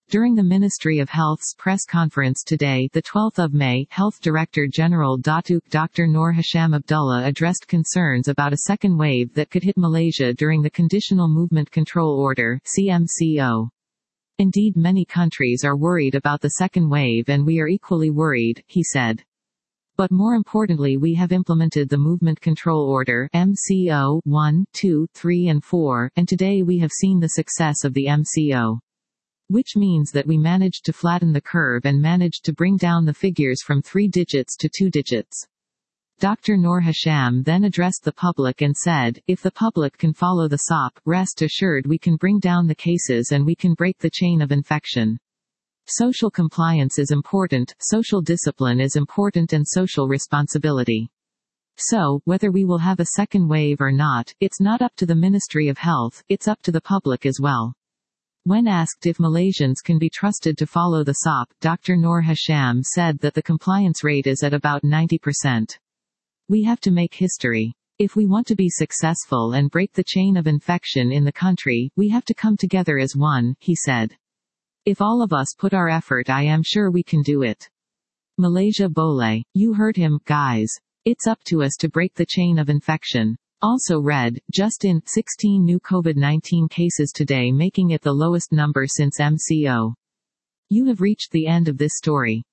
During the Ministry of Health's press conference today, the 12th of May, Health Director General Dr. Noor Hisham Abdullah addressed concerns about a second wave that could hit Malaysia during the Conditional Movement Control Order (CMCO). Indeed, many countries are worried about the second wave and we are equally worried, he said. But more importantly, we have implemented the Movement Control Order MCO 1, 2, 3 and 4, and today we have seen the success of the MCO. Which means that we managed to flatten the curve and managed to bring down the figures from 3 digits to 2 digits. Dr. Noor Hisham then addressed the public and said, if the public can follow the SOP, rest assured we can bring down the cases and we can break the chain of infection. Social compliance is important, social discipline is important and social responsibility. So, whether we will have a second wave or not, it's not up to the Ministry of Health, it's up to the public as well. When asked if Malaysians can be trusted to follow the SOP, Dr. Noor Hisham said that the compliance rate is at about 90%. We have to make history. If we want to be successful and break the chain of infection in the country, we have to come together as one, he said. If all of us put our effort, I am sure we can do it. Malaysia Boleh. You heard him, guys. It's up to us to break the chain of infection. Also read, just in, 16 new COVID-19 cases today, making it the lowest number since MCO. You have reached the end of this story.